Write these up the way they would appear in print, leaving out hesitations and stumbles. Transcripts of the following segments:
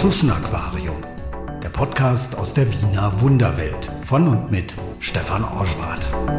Tschuschen-Aquarium, der Podcast aus der Wiener Wunderwelt von und mit Stefan Orschwart.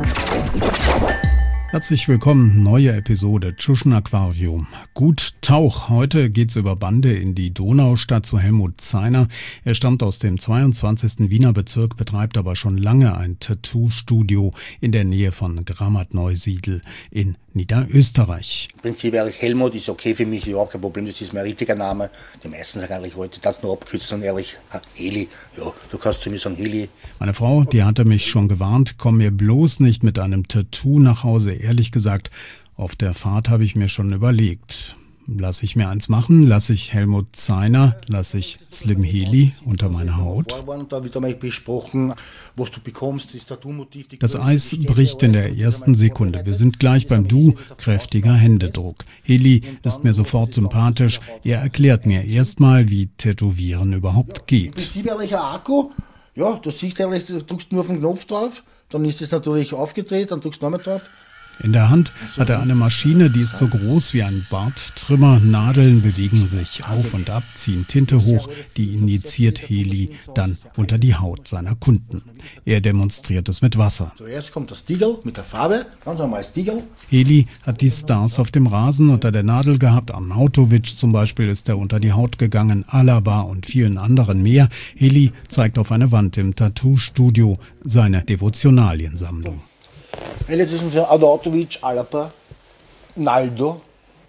Herzlich willkommen, neue Episode Tschuschen-Aquarium. Gut Tauch, heute geht's über Bande in die Donaustadt zu Helmut Zeiner. Er stammt aus dem 22. Wiener Bezirk, betreibt aber schon lange ein Tattoo-Studio in der Nähe von Grammat-Neusiedl in Niederösterreich. Im Prinzip eigentlich Helmut ist okay für mich, überhaupt kein Problem, das ist mein richtiger Name. Die meisten sagen eigentlich heute, das nur abkürzen und ehrlich, Heli, ja, du kannst zu mir sagen Heli. Meine Frau, die hatte mich schon gewarnt, komm mir bloß nicht mit einem Tattoo nach Hause. Ehrlich gesagt, auf der Fahrt habe ich mir schon überlegt. Lasse ich mir eins machen, lasse ich Helmut Zeiner, lasse ich Slim Heli unter meine Haut. Da wird einmal besprochen, was du bekommst, das Tattoo-Motiv. Das Eis bricht in der ersten Sekunde. Wir sind gleich beim Du, kräftiger Händedruck. Heli ist mir sofort sympathisch. Er erklärt mir erstmal, wie Tätowieren überhaupt geht. Im Prinzip eigentlich ein Akku. Ja, du siehst eigentlich, du drückst nur auf den Knopf drauf, dann ist es natürlich aufgedreht, dann drückst du nochmal drauf. In der Hand hat er eine Maschine, die ist so groß wie ein Barttrimmer. Nadeln bewegen sich auf und ab, ziehen Tinte hoch, die injiziert Heli dann unter die Haut seiner Kunden. Er demonstriert es mit Wasser. Zuerst kommt das Stigel mit der Farbe, ganz normal Stigel. Heli hat die Stars auf dem Rasen unter der Nadel gehabt. Arnautovic zum Beispiel ist er unter die Haut gegangen, Alaba und vielen anderen mehr. Heli zeigt auf eine Wand im Tattoo-Studio seine Devotionaliensammlung. Das sind Arnautovic, Alaba, Naldo.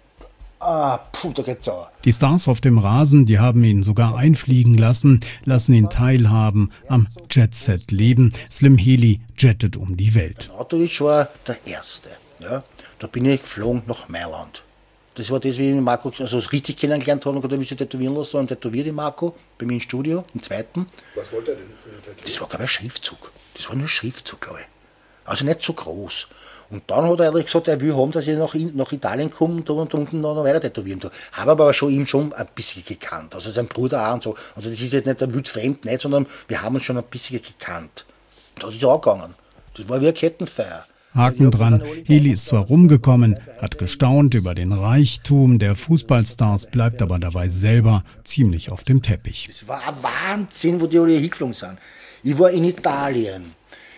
Da geht's auch. Die Stars auf dem Rasen, die haben ihn sogar einfliegen lassen, lassen ihn teilhaben am Jet-Set-Leben. Slim Heli jettet um die Welt. Arnautovic war der Erste. Ja? Da bin ich geflogen nach Mailand. Das war das, wie ich Marco also richtig kennengelernt habe und gesagt, ich will tätowieren lassen. Und tätowiert Marco bei mir im Studio, im zweiten. Was wollte er denn für ein Tattoo? Das war, glaube ich, ein Schriftzug. Das war nur ein Schriftzug, glaube ich. Also nicht so groß. Und dann hat er gesagt, er will haben, dass ich nach Italien komme und unten noch weiter tätowieren tue. Habe aber ihm schon ein bisschen gekannt. Also sein Bruder auch und so. Also das ist jetzt nicht ein wildfremd, nicht, sondern wir haben uns schon ein bisschen gekannt. Da ist es auch gegangen. Das war wie eine Kettenfeier. Haken dran. Heli ist zwar rumgekommen, hat gestaunt über den Reichtum der Fußballstars, bleibt aber dabei selber ziemlich auf dem Teppich. Es war ein Wahnsinn, wo die alle hingeflogen sind. Ich war in Italien.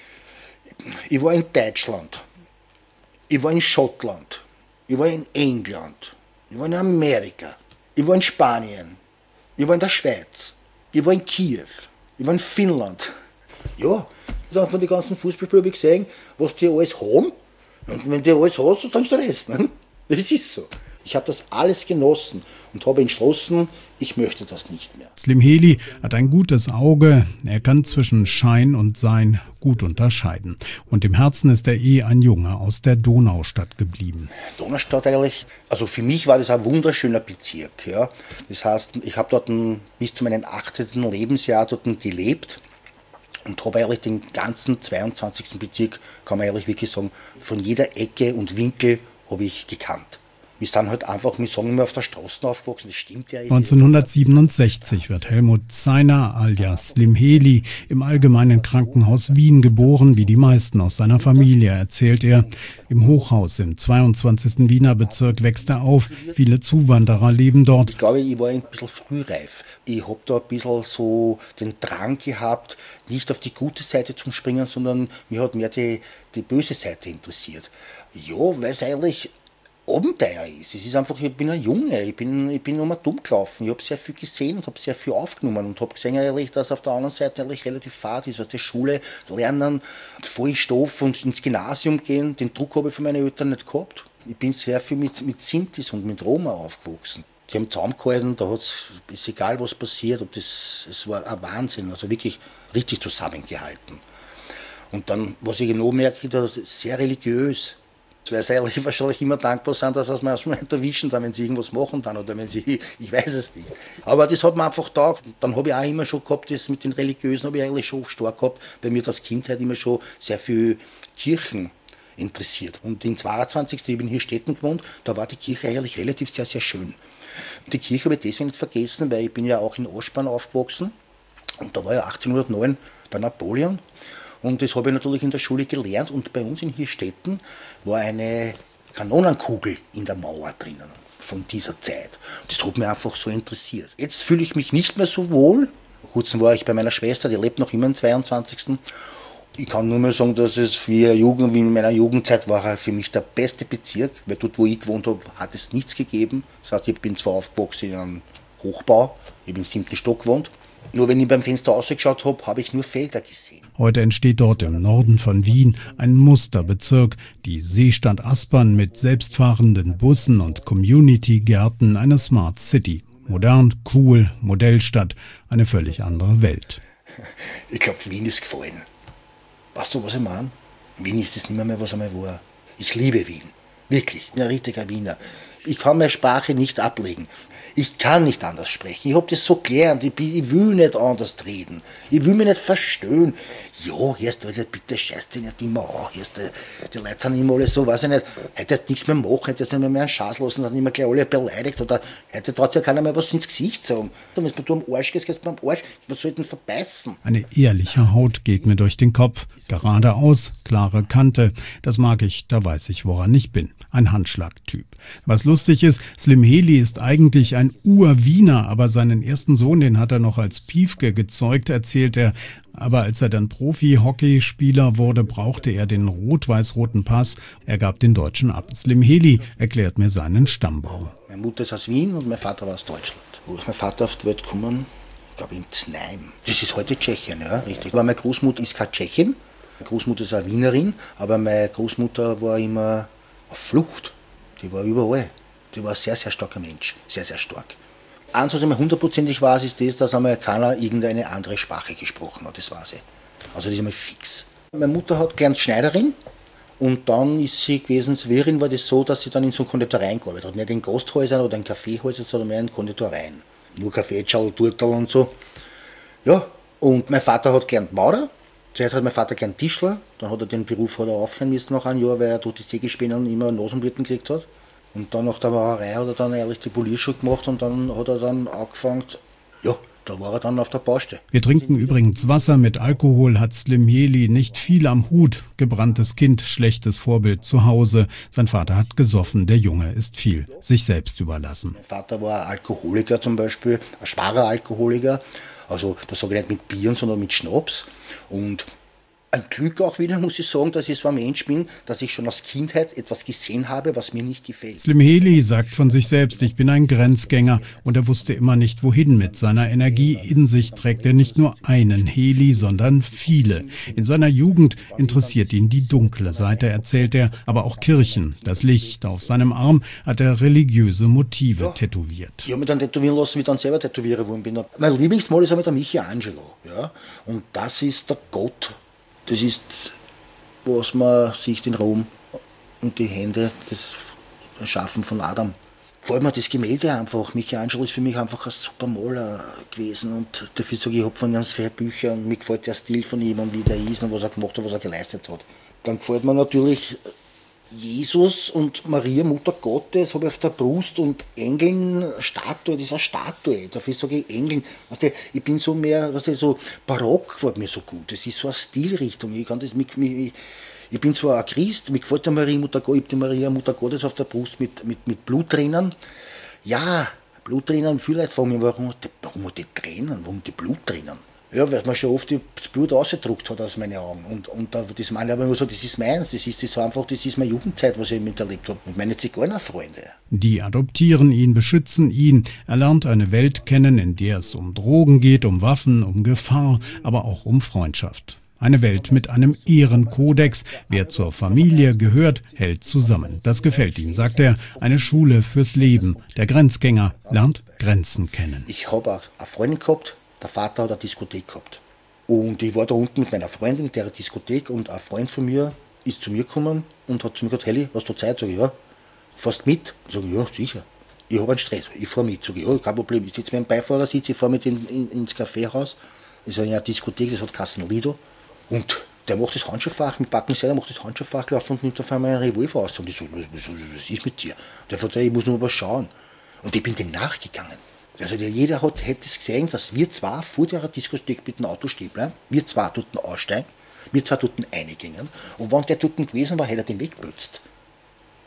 Ich war in Deutschland, ich war in Schottland, ich war in England, ich war in Amerika, ich war in Spanien, ich war in der Schweiz, ich war in Kiew, ich war in Finnland. Ja, dann von den ganzen Fußballspielern habe ich gesehen, was die alles haben. Und wenn die alles hast, dann ist der Rest. Ne? Das ist so. Ich habe das alles genossen und habe entschlossen, ich möchte das nicht mehr. Slim Heli hat ein gutes Auge. Er kann zwischen Schein und Sein gut unterscheiden. Und im Herzen ist er ein Junge aus der Donaustadt geblieben. Donaustadt eigentlich, also für mich war das ein wunderschöner Bezirk. Ja. Das heißt, ich habe dort bis zu meinem 18. Lebensjahr dort gelebt. Und habe eigentlich den ganzen 22. Bezirk, kann man ehrlich wirklich sagen, von jeder Ecke und Winkel habe ich gekannt. Wir sind halt einfach, wir sagen immer, auf der Straße aufgewachsen, das stimmt ja. 1967 wird Helmut Zeiner alias Slim Heli im Allgemeinen Krankenhaus Wien geboren, wie die meisten aus seiner Familie, erzählt er. Im Hochhaus im 22. Wiener Bezirk wächst er auf, viele Zuwanderer leben dort. Ich glaube, ich war ein bisschen frühreif. Ich habe da ein bisschen so den Drang gehabt, nicht auf die gute Seite zu springen, sondern mir hat mehr die böse Seite interessiert. Ja, weil es eigentlich Abenteuer ist. Es ist einfach, ich bin ein Junge, ich bin immer dumm gelaufen. Ich habe sehr viel gesehen und habe sehr viel aufgenommen und habe gesehen, ehrlich, dass auf der anderen Seite eigentlich relativ fad ist, was die Schule lernen, voll Stoff und ins Gymnasium gehen. Den Druck habe ich von meinen Eltern nicht gehabt. Ich bin sehr viel mit Sintis und mit Roma aufgewachsen. Die haben zusammengehalten, da ist egal, was passiert, es war ein Wahnsinn, also wirklich richtig zusammengehalten. Und dann, was ich noch merke, das ist sehr religiös. Weil sie eigentlich wahrscheinlich immer dankbar sind, dass sie es mir nicht erwischen, wenn sie irgendwas machen dann oder wenn sie, ich weiß es nicht. Aber das hat mir einfach taugt. Dann habe ich auch immer schon gehabt, das mit den Religiösen habe ich eigentlich schon stark gehabt, weil mir als Kindheit immer schon sehr viel Kirchen interessiert. Und in 22. ich bin hier Städten gewohnt, da war die Kirche eigentlich relativ sehr, sehr schön. Und die Kirche habe ich deswegen nicht vergessen, weil ich bin ja auch in Aschbahn aufgewachsen und da war ja 1809 bei Napoleon. Und das habe ich natürlich in der Schule gelernt. Und bei uns in Hirstetten war eine Kanonenkugel in der Mauer drinnen von dieser Zeit. Das hat mich einfach so interessiert. Jetzt fühle ich mich nicht mehr so wohl. Vor kurzem war ich bei meiner Schwester, die lebt noch immer am 22. Ich kann nur mal sagen, dass es wie in meiner Jugendzeit war er für mich der beste Bezirk, weil dort, wo ich gewohnt habe, hat es nichts gegeben. Das heißt, ich bin zwar aufgewachsen in einem Hochbau, ich bin im 7. Stock gewohnt, nur wenn ich beim Fenster rausgeschaut habe, habe ich nur Felder gesehen. Heute entsteht dort im Norden von Wien ein Musterbezirk, die Seestadt Aspern mit selbstfahrenden Bussen und Community-Gärten, eine Smart City. Modern, cool, Modellstadt, eine völlig andere Welt. Ich glaube, Wien ist gefallen. Weißt du, was ich meine? Wien ist es nicht mehr, was einmal war. Ich liebe Wien. Wirklich. Ich bin ein richtiger Wiener. Ich kann meine Sprache nicht ablegen. Ich kann nicht anders sprechen. Ich habe das so gelernt. Ich will nicht anders reden. Ich will mich nicht verstehen. Ja, hörst du, bitte scheiß dich nicht immer an. Die Leute sind immer alle so, weiß ich nicht, heute hat nichts mehr machen, heute hat nicht mehr einen Schaß lassen, sind immer gleich alle beleidigt. Oder heute traut ja keiner mehr was ins Gesicht sagen. Wenn du am Arsch gehst, gehst du am Arsch. Was soll denn verbeißen? Eine ehrliche Haut geht mir durch den Kopf. Geradeaus, klare Kante. Das mag ich, da weiß ich, woran ich bin. Ein Handschlagtyp. Was lustig ist, Slim Heli ist eigentlich ein Ur-Wiener, aber seinen ersten Sohn, den hat er noch als Piefke gezeugt, erzählt er. Aber als er dann Profi-Hockeyspieler wurde, brauchte er den rot-weiß-roten Pass. Er gab den Deutschen ab. Slim Heli erklärt mir seinen Stammbaum. Meine Mutter ist aus Wien und mein Vater war aus Deutschland. Wo ist mein Vater auf die Welt gekommen? Ich glaube in Znaim. Das ist heute Tschechien, ja, richtig. Aber meine Großmutter ist keine Tschechin. Meine Großmutter ist eine Wienerin, aber meine Großmutter war immer auf Flucht. Die war überall. Die war ein sehr, sehr starker Mensch. Sehr, sehr stark. Eins, was ich mir hundertprozentig weiß, ist das, dass einmal keiner irgendeine andere Sprache gesprochen hat. Das weiß ich. Also das ist einmal fix. Meine Mutter hat gelernt Schneiderin und dann ist sie gewesen, als Wirrin war das so, dass sie dann in so Konditoreien gearbeitet hat. Nicht in Gasthäusern oder in Kaffeehäusern, sondern mehr in Konditoreien. Nur Kaffee, Schall, Turtel und so. Ja, und mein Vater hat gelernt Maurer. Zuerst hat mein Vater gelernt Tischler. Dann hat er den Beruf aufhören müssen nach einem Jahr, weil er durch die Sägespäne immer Nasenbluten gekriegt hat. Und dann nach der Maurerei hat er dann ehrlich die Polierschule gemacht und dann hat er dann angefangen, ja, da war er dann auf der Baustelle. Wir trinken übrigens Wasser. Mit Alkohol hat Slim Heli nicht viel am Hut. Gebranntes Kind, schlechtes Vorbild zu Hause. Sein Vater hat gesoffen, der Junge ist viel sich selbst überlassen. Mein Vater war Alkoholiker zum Beispiel, ein schwacher Alkoholiker. Also das sage ich nicht mit Bieren, sondern mit Schnaps. Und ein Glück auch wieder, muss ich sagen, dass ich so ein Mensch bin, dass ich schon aus Kindheit etwas gesehen habe, was mir nicht gefällt. Slim Heli sagt von sich selbst, ich bin ein Grenzgänger, und er wusste immer nicht, wohin mit seiner Energie. In sich trägt er nicht nur einen Heli, sondern viele. In seiner Jugend interessiert ihn die dunkle Seite, erzählt er, aber auch Kirchen, das Licht. Auf seinem Arm hat er religiöse Motive tätowiert. Ich habe mich dann tätowieren lassen, wie ich dann selber tätowieren worden bin. Mein Lieblingsmal ist einmal der Michelangelo. Ja? Und das ist der Gott. Das ist, was man sieht in Rom und die Hände, das Schaffen von Adam. Vor allem das Gemälde einfach. Michelangelo ist für mich einfach ein super Maler gewesen und dafür sage ich, habe von ihm 4 Bücher und mir gefällt der Stil von ihm und wie der ist und was er gemacht hat, was er geleistet hat. Dann gefällt mir natürlich Jesus und Maria, Mutter Gottes, habe ich auf der Brust und Engeln, Statue, das ist eine Statue. Dafür sage ich Engeln. Weißt du, ich bin so mehr, weißt du, so barock gefällt mir so gut. Das ist so eine Stilrichtung. Ich bin zwar ein Christ, mir gefällt die Maria, Mutter Gottes, ich habe die Maria, Mutter Gottes auf der Brust mit Bluttränen. Ja, Bluttränen, viele Leute fragen mich, warum die Tränen, warum die Bluttränen? Ja, weil man schon oft das Blut ausgedruckt hat aus meinen Augen. Und das meine ich aber nur so, das ist meins, das ist meine Jugendzeit, was ich miterlebt habe. Und meine Zigeunerfreunde. Die adoptieren ihn, beschützen ihn. Er lernt eine Welt kennen, in der es um Drogen geht, um Waffen, um Gefahr, aber auch um Freundschaft. Eine Welt mit einem Ehrenkodex. Wer zur Familie gehört, hält zusammen. Das gefällt ihm, sagt er. Eine Schule fürs Leben. Der Grenzgänger lernt Grenzen kennen. Ich habe auch eine Freundin gehabt. Der Vater hat eine Diskothek gehabt. Und ich war da unten mit meiner Freundin in der Diskothek und ein Freund von mir ist zu mir gekommen und hat zu mir gesagt, Heli, hast du Zeit? Sag ich, ja. Fährst mit? Sag ich, ja, sicher. Ich habe einen Stress, ich fahre mit. Sag ich, ja, kein Problem. Ich sitze mit dem Beifahrersitz, ich fahre mit ins Kaffeehaus. Das ist eine Diskothek, das hat Kassen Lido. Und der macht das Handschuhfach, mit Backen selber macht das Handschuhfach auf und nimmt auf einmal einen Revolver aus. Und ich so, was ist mit dir? Der sagt, ich muss nur was schauen. Und ich bin dem nachgegangen. Also jeder hätte es gesehen, dass wir zwei vor der Diskothek mit dem Auto stehen bleiben, wir zwei dort aussteigen, wir zwei dort reingingen und wenn der dort gewesen war, hätte er den weggeputzt.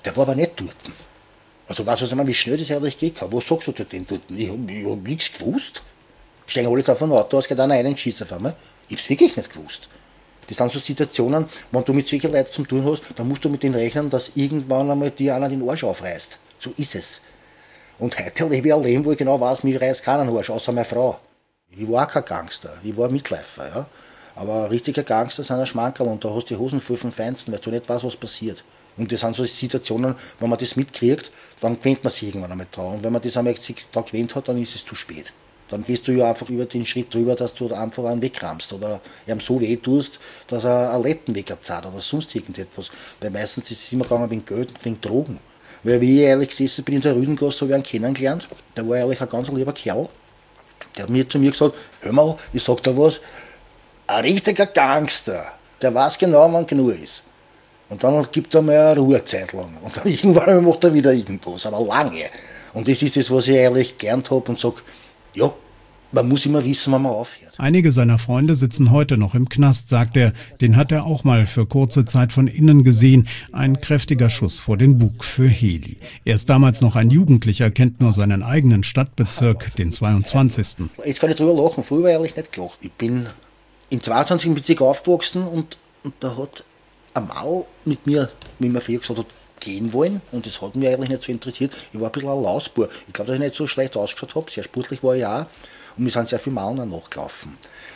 Der war aber nicht dort. Also weißt du, wie schnell das eigentlich geht? Was sagst du denn dort? Ich hab nichts gewusst. Steigen alle auf ein Auto, es geht einer einen schießt auf einmal. Ich hab's wirklich nicht gewusst. Das sind so Situationen, wenn du mit solchen Leuten zu tun hast, dann musst du mit denen rechnen, dass irgendwann einmal dir einer den Arsch aufreißt. So ist es. Und heute lebe ich ein Leben, wo ich genau weiß, mir reißt keiner den Arsch, außer meine Frau. Ich war kein Gangster, ich war ein Mitläufer. Ja? Aber ein richtiger Gangster sind ein Schmankerl und da hast du die Hosen voll vom Feinsten, weil du nicht weißt, was passiert. Und das sind so Situationen, wenn man das mitkriegt, dann gewöhnt man sich irgendwann einmal dran. Und wenn man das einmal da gewöhnt hat, dann ist es zu spät. Dann gehst du ja einfach über den Schritt drüber, dass du einfach einen wegrammst oder ihm so weh tust, dass er eine Letten wegabzahlt oder sonst irgendetwas. Weil meistens ist es immer gegangen wegen Geld und wegen Drogen. Weil wie ich ehrlich gesessen bin in der Rüdengasse, habe ich einen kennengelernt. Der war eigentlich ein ganz lieber Kerl. Der hat mir zu mir gesagt, hör mal, ich sag dir was, ein richtiger Gangster, der weiß genau, wann genug ist. Und dann gibt er mal eine Ruhezeit lang. Und dann irgendwann macht er wieder irgendwas, aber lange. Und das ist das, was ich eigentlich gelernt habe und sage, ja, man muss immer wissen, wann man aufhört. Einige seiner Freunde sitzen heute noch im Knast, sagt er. Den hat er auch mal für kurze Zeit von innen gesehen. Ein kräftiger Schuss vor den Bug für Heli. Er ist damals noch ein Jugendlicher, kennt nur seinen eigenen Stadtbezirk, den 22. Jetzt kann ich drüber lachen, früher war ich ehrlich nicht gelacht. Ich bin im 22. Bezirk aufgewachsen und da hat eine Mau mit mir, wie man früher gesagt hat, gehen wollen und das hat mich eigentlich nicht so interessiert. Ich war ein bisschen ein Lausbub. Ich glaube, dass ich nicht so schlecht ausgeschaut habe. Sehr sportlich war ich auch. Und mir sind sehr viele Mauern nachgelaufen.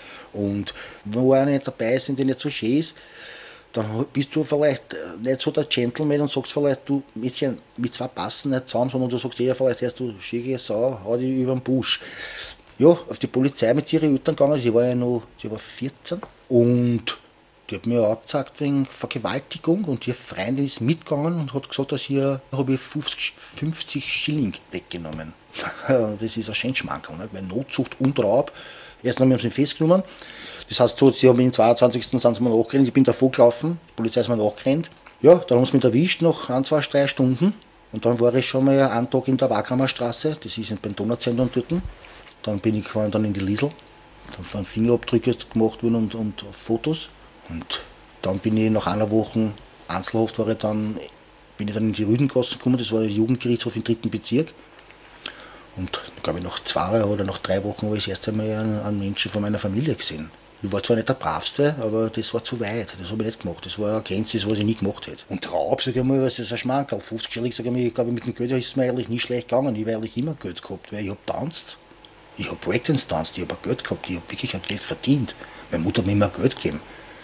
Und wenn einer nicht dabei ist und der nicht so schön ist, dann bist du vielleicht nicht so der Gentleman und sagst vielleicht, du Mädchen, mit zwei passen nicht zusammen, sondern du sagst eher vielleicht, du schicke Sau, hau dich über den Busch. Ja, auf die Polizei mit ihren Eltern gegangen, sie war 14 und die hat mir angezeigt wegen Vergewaltigung und ihre Freundin ist mitgegangen und hat gesagt, dass habe ich 50 Schilling weggenommen. Das ist ein Scheinschmankerl, ne? Weil Notzucht und Raub. Erst haben wir sie festgenommen. Das heißt, so, sie haben am 22. sind sie mir nachgerannt, ich bin davor gelaufen, die Polizei ist mir nachgerannt. Ja, dann haben sie mich erwischt nach 1, 2, 3 Stunden. Und dann war ich schon mal einen Tag in der Wagramer-Straße, das ist beim Donauzentrum dort. Dann bin ich gefahren dann in die Liesl, dann waren Fingerabdrücke gemacht worden und Fotos. Und dann bin ich nach einer Woche Einzelhaft bin ich dann in die Rüdengasse gekommen, das war der Jugendgerichtshof im 3. Bezirk. Und glaube ich nach 2 oder nach 3 Wochen habe ich das erste Mal einen Menschen von meiner Familie gesehen. Ich war zwar nicht der Bravste, aber das war zu weit, das habe ich nicht gemacht. Das war eine Grenze, was ich nie gemacht hätte. Und Raub, sage ich mal, was ist ein Schmankerl? 50 Schilling, sage ich mal, ich glaube mit dem Geld ist es mir eigentlich nie schlecht gegangen. Ich habe eigentlich immer Geld gehabt, weil ich habe tanzt. Ich habe Breakdance tanzt, ich habe Geld gehabt, ich habe wirklich ein Geld verdient. Meine Mutter hat mir immer Geld gegeben.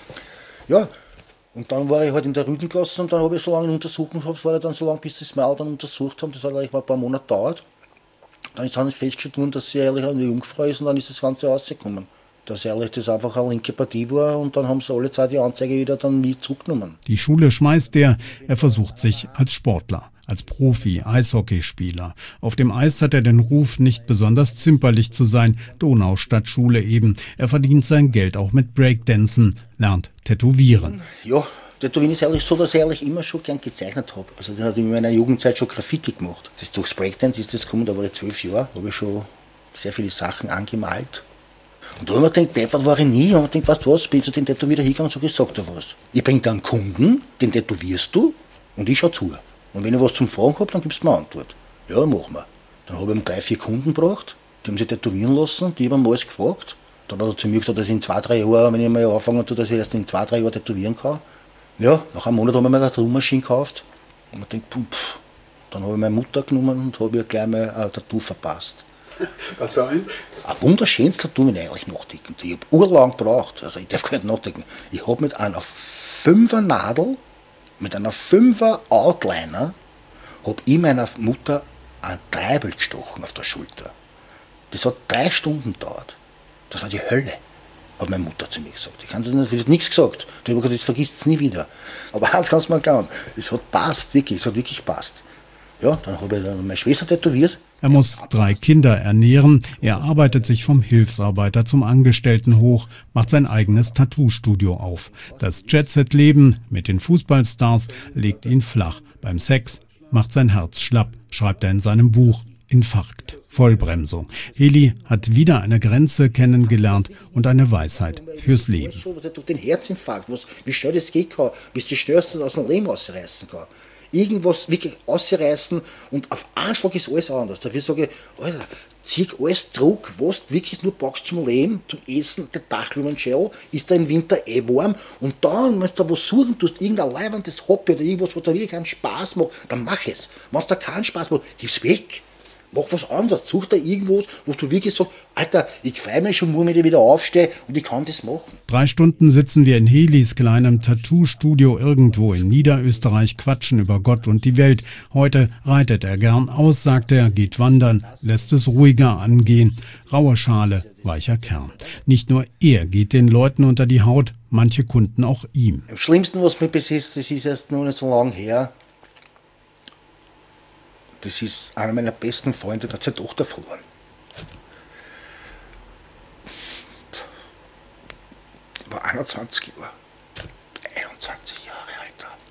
Ja, und dann war ich halt in der Rüdengasse und dann habe ich so lange in Untersuchungshaft, war ich dann so lange, bis sie das Mal dann untersucht haben, das hat eigentlich mal ein paar Monate gedauert. Dann ist festgestellt worden, dass sie eigentlich eine Jungfrau ist und dann ist das Ganze rausgekommen. Dass eigentlich das einfach eine linke Partie war und dann haben sie alle Zeit die Anzeige wieder dann mit zurückgenommen. Die Schule schmeißt er versucht sich als Sportler. Als Profi, Eishockeyspieler. Auf dem Eis hat er den Ruf, nicht besonders zimperlich zu sein. Donaustadtschule eben. Er verdient sein Geld auch mit Breakdancen, lernt Tätowieren. Ja, Tätowieren ist eigentlich so, dass ich eigentlich immer schon gern gezeichnet habe. Also das habe ich in meiner Jugendzeit schon Graffiti gemacht. Das durchs Breakdance ist das gekommen, da war ich 12 Jahre, habe ich schon sehr viele Sachen angemalt. Und da habe ich mir gedacht, deppert war ich nie. Und ich gedacht, weißt du was, bin ich zu den Tätowierer hingegangen und sage, ich sag dir was. Ich bringe dir einen Kunden, den tätowierst du und ich schau zu. Und wenn ich was zum Fragen habe, dann gibst du mir eine Antwort. Ja, machen wir. Dann habe ich ihm 3, 4 Kunden gebracht, die haben sich tätowieren lassen, die haben alles gefragt. Dann hat er zu mir gesagt, dass ich in 2, 3 Jahren, wenn ich mal anfangen tue, dass ich erst in 2, 3 Jahren tätowieren kann. Ja, nach einem Monat haben wir mir eine Tattoo-Maschine gekauft. Und man denkt, dann habe ich meine Mutter genommen und habe ihr gleich mal ein Tattoo verpasst. Was für ein? Ein wunderschönes Tattoo, wenn ich eigentlich nachdenke. Ich habe urlang gebraucht, also ich darf gar nicht nachdenken. Ich habe mit einer 5er Nadel, mit einer 5er Outliner, habe ich meiner Mutter ein Treibel gestochen auf der Schulter. Das hat 3 Stunden gedauert. Das war die Hölle, hat meine Mutter zu mir gesagt. Ich habe nichts gesagt. Die habe gesagt, das vergisst es nie wieder. Aber eins kannst du mir glauben, es hat passt, wirklich, es hat wirklich passt. Ja, dann habe ich meine Schwester tätowiert. Er muss 3 Kinder ernähren. Er arbeitet sich vom Hilfsarbeiter zum Angestellten hoch, macht sein eigenes Tattoo-Studio auf. Das Jet-Set-Leben mit den Fußballstars legt ihn flach. Beim Sex macht sein Herz schlapp, schreibt er in seinem Buch. Infarkt, Vollbremsung. Heli hat wieder eine Grenze kennengelernt und eine Weisheit fürs Leben. Den Herzinfarkt, wie schnell das geht kann, bis die Störste aus dem Leben ausreißen kann. irgendwas wirklich ausreißen und auf einen Schlag ist alles anders. Dafür sage ich, Alter, zieh alles zurück, was du wirklich nur brauchst zum Leben, zum Essen, der Dachlumenschell, ist da im Winter warm und dann, wenn du da was suchen tust, irgendein leibendes Hobby oder irgendwas, was da wirklich keinen Spaß macht, dann mach es. Wenn es da keinen Spaß macht, gib's weg. Mach was anderes, such da irgendwas, wo du wirklich sagst, Alter, ich freue mich schon, wenn ich wieder aufstehe und ich kann das machen. 3 Stunden sitzen wir in Helis kleinem Tattoo-Studio irgendwo in Niederösterreich, quatschen über Gott und die Welt. Heute reitet er gern aus, sagt er, geht wandern, lässt es ruhiger angehen. Raue Schale, weicher Kern. Nicht nur er geht den Leuten unter die Haut, manche Kunden auch ihm. Am schlimmsten, was mir besetzt, das ist erst noch nicht so lange her. Das ist einer meiner besten Freunde, der hat seine Tochter verloren. War 21 Jahre. 21 Jahre,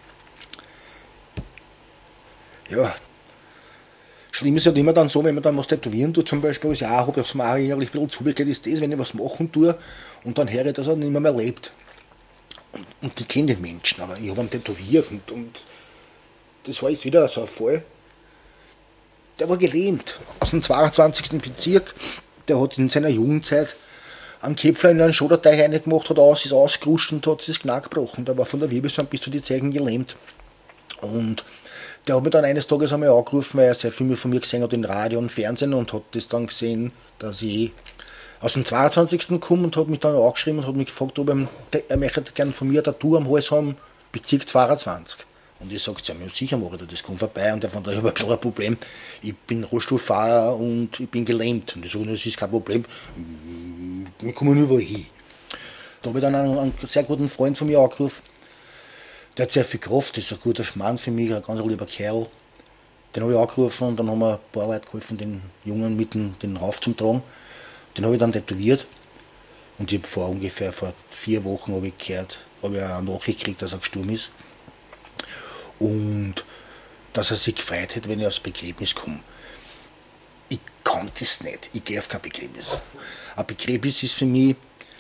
Alter. Ja. Schlimm ist halt immer dann so, wenn man dann was tätowieren tut, zum Beispiel, was ich auch habe, was mir auch innerlich ein bisschen zugeht, ist das, wenn ich was machen tue und dann höre ich, dass er nicht mehr lebt. Und die kennen den Menschen, aber ich habe ihn tätowiert und das war jetzt wieder so ein Fall. Der war gelähmt, aus dem 22. Bezirk. Der hat in seiner Jugendzeit einen Köpfler in einen Schoderteich reingemacht, ist ausgerutscht und hat das Knack gebrochen. Der war von der Wirbelsäule bis zu den Zehen gelähmt. Und der hat mich dann eines Tages einmal angerufen, weil er sehr viel von mir gesehen hat in Radio und Fernsehen und hat das dann gesehen, dass ich aus dem 22. komme und hat mich dann angeschrieben und hat mich gefragt, ob er möchte gerne von mir eine Tattoo am Hals haben, Bezirk 22. Und ich sage, ja, sicher mache ich das, kommt vorbei. Und der fand, ich habe ein bisschen ein Problem. Ich bin Rollstuhlfahrer und ich bin gelähmt. Und ich sage, das ist kein Problem, wir kommen überall hin. Da habe ich dann einen sehr guten Freund von mir angerufen. Der hat sehr viel Kraft, das ist ein guter Mann für mich, ein ganz lieber Kerl. Den habe ich angerufen und dann haben wir ein paar Leute geholfen, den Jungen mitten den Rauf zum Tragen. Den habe ich dann tätowiert. Und ich habe ungefähr vor 4 Wochen habe ich eine Nachricht gekriegt, dass er gestorben ist. Und dass er sich gefreut hat, wenn ich aufs Begräbnis komme. Ich kann das nicht, ich gehe auf kein Begräbnis. Ein Begräbnis ist für mich,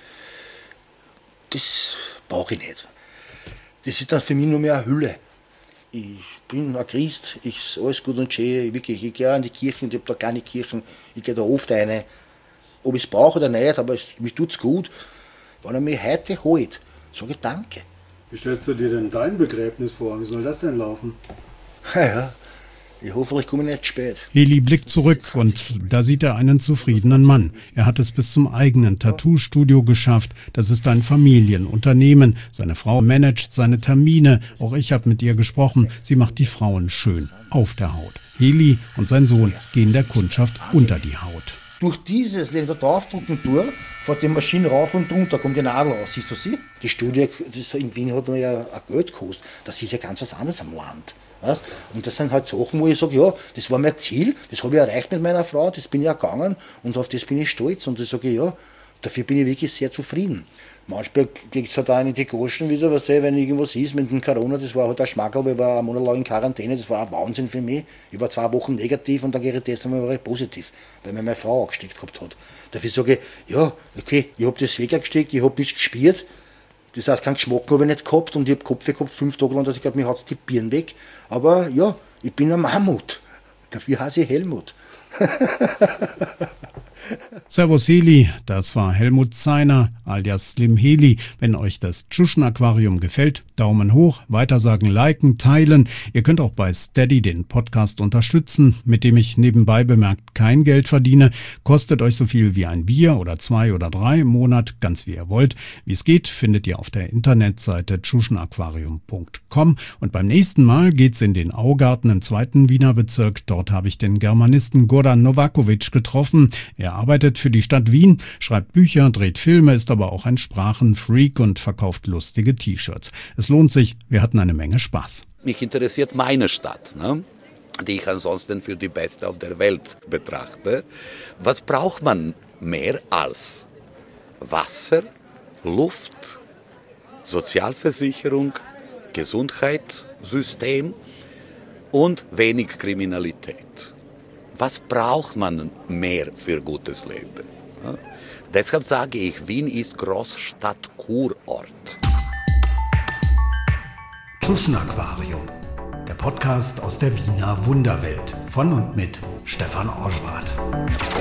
das brauche ich nicht. Das ist dann für mich nur mehr eine Hülle. Ich bin ein Christ, ist alles gut und schön, wirklich, ich gehe auch in die Kirche und ich habe da kleine Kirchen, ich gehe da oft rein. Ob ich es brauche oder nicht, aber mir tut es gut. Wenn er mich heute holt, sage ich danke. Wie stellst du dir denn dein Begräbnis vor? Wie soll das denn laufen? Ja, ich hoffe, ich komme nicht spät. Heli blickt zurück und da sieht er einen zufriedenen Mann. Er hat es bis zum eigenen Tattoo-Studio geschafft. Das ist ein Familienunternehmen. Seine Frau managt seine Termine. Auch ich habe mit ihr gesprochen. Sie macht die Frauen schön auf der Haut. Heli und sein Sohn gehen der Kundschaft unter die Haut. Durch dieses, wenn ich da draufdrücken tue, fährt die Maschine rauf und runter, kommt die Nadel raus. Siehst du sie? Die Studie das in Wien hat mir ja ein Geld gekostet. Das ist ja ganz was anderes am Land. Weißt? Und das sind halt Sachen, wo ich sage, ja, das war mein Ziel, das habe ich erreicht mit meiner Frau, das bin ich gegangen und auf das bin ich stolz. Und ich sage, ja, dafür bin ich wirklich sehr zufrieden. Manchmal kriegt es halt auch in die Groschen wieder, weißt du, wenn irgendwas ist mit dem Corona, das war halt ein Schmackerl, weil ich war 1 Monat lang in Quarantäne, das war ein Wahnsinn für mich. Ich war 2 Wochen negativ und dann gehe ich das einmal war ich positiv, weil mir meine Frau angesteckt gehabt hat. Dafür sage ich, ja, okay, ich habe das weggesteckt, ich habe nichts gespürt, das heißt, keinen Geschmack habe ich nicht gehabt und ich habe Kopf gehabt 5 Tage lang, dass ich glaube, mir hat es die Birnen weg. Aber ja, ich bin ein Mammut, dafür heiße ich Helmut. Servus Heli, das war Helmut Zeiner alias Slim Heli. Wenn euch das Tschuschen Aquarium gefällt, Daumen hoch, weitersagen, liken, teilen. Ihr könnt auch bei Steady den Podcast unterstützen, mit dem ich nebenbei bemerkt kein Geld verdiene. Kostet euch so viel wie ein Bier oder 2 oder 3 im Monat, ganz wie ihr wollt. Wie es geht, findet ihr auf der Internetseite tschuschenaquarium.com. Und beim nächsten Mal geht's in den Augarten im 2. Wiener Bezirk. Dort habe ich den Germanisten Goran Novakovic getroffen. Er arbeitet für die Stadt Wien, schreibt Bücher, dreht Filme, ist aber auch ein Sprachenfreak und verkauft lustige T-Shirts. Es lohnt sich, wir hatten eine Menge Spaß. Mich interessiert meine Stadt, ne? Die ich ansonsten für die beste auf der Welt betrachte. Was braucht man mehr als Wasser, Luft, Sozialversicherung, Gesundheitssystem und wenig Kriminalität? Was braucht man mehr für gutes Leben? Ja? Deshalb sage ich, Wien ist Großstadt-Kurort. Tschuschen Aquarium, Der Podcast aus der Wiener Wunderwelt von und mit Stefan Orschwart.